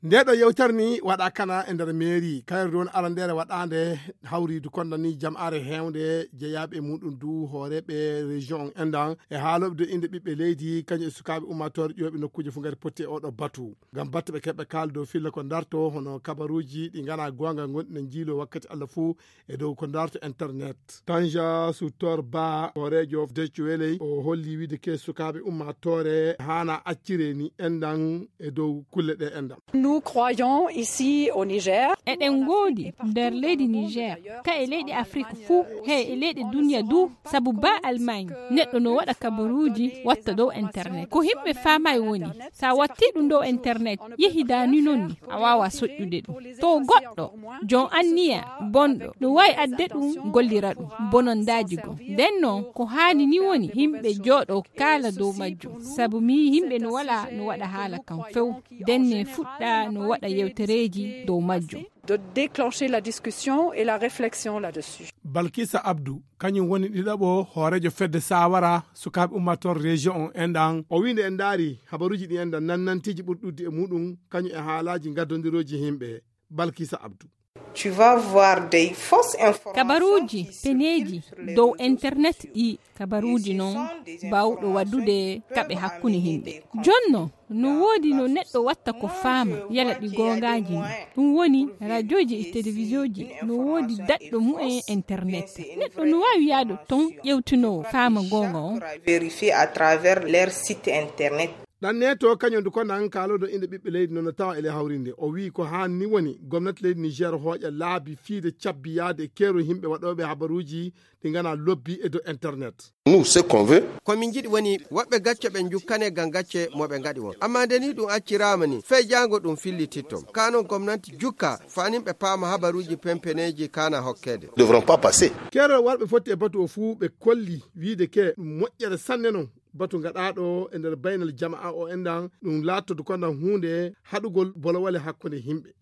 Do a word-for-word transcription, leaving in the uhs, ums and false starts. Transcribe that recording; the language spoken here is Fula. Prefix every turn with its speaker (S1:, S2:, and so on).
S1: ndeɗo yewtarni waɗa kana e nder mairie kayre don arandere waɗande hawridu kondani jam'are hewnde jeeyaɓe muɗum du hooreɓe région endan e haaloɓe inde ɓiɓɓe leydi kañum e sukaɓe ummatore ƴoɓe nokkuje fu gari potti e oɗo batu ngam batte ɓe keɓɓe kaldo filla ko darto hono kabaruji ɗi gana gonga gonɗi ne jiilo wakkati Allah fuu e dow ko darto internet. Tanja Sutor Ba hoorejo Deutsche Welle o holli wiide ke sukaɓe ummatore hana accire ni endan e dow kulle ɗe endan.
S2: Nous croyons ici au Niger.
S3: Eɗen goodi nder leydi Niger ka e leydi Afrique fuu he e leydi duniya du sabu ba Allemagne neɗɗo no waɗa kabaruji watta dow internet ko himɓe famay woni sa watti ɗum dow internet yehi dani nonni a wawa soƴƴude ɗum to goɗɗo jon anniya bonɗo no wawi adde ɗum gollira ɗum bonondaji go nden noon ko hani ni woni himɓe jooɗo kala dow majjum sabu mi yimɓe no wala no waɗa haala kam few denne fuɗɗa no waɗa yewtereji dow majjum
S2: de déclencher la discussion et la réflexion là-dessus.
S1: Balkissa Abdou kañum woni ɗiɗaɓo hoorejo fedde Sawara sukaɓe ummator région on enɗan o winde en daari habaruji ɗi enɗan nannantiji ɓurɗudde e muɗum kañum e haalaji gaddodiroji himɓe. Balkissa Abdou
S4: Tu vas voir des fausses informations.
S3: Kabaruji peneji dow internet ɗi kabaruji noon bawɗo waddude kaɓe hakkune himɓe jonno no woodi no neɗɗo watta ko faama yala ɗi gongaji no ɗum woni radioji e télévisionji no woodi daɗɗo mu'en internet neɗɗo no wawi yaado ton ƴewtunowo faama gonga on
S4: Vérifier à travers leur site internet.
S1: ɗan neto kañum du ko nan kaloɗo inde ɓiɓɓe leydi nono tawa ele hawrinde o wi ko hanni woni gomnati leydi Niger hooƴa laabi fiide cabbi yaade keero himɓe waɗoɓe habaruji ɗi gana lobbi e dow internet.
S5: Nous ce qu'on veut
S6: komin jiɗi woni woɓɓe gacce ɓe jukkane gam gacce moɓe gaɗi won amma nde ni ɗum accirama ni fey jango ɗum fillititto kano gomnati jukka faninɓe paama habaruji pempeneji kana hokkede
S5: devront pas passer.
S1: Keerol warɓe fotti e batu o fuu ɓe kolli wiide ke ɗum moƴƴere sanne noon batu gaɗaɗo e nder baynal jama'a o endan ɗum lattodo kondan hunde haɗugol bolowale hakkude himɓe.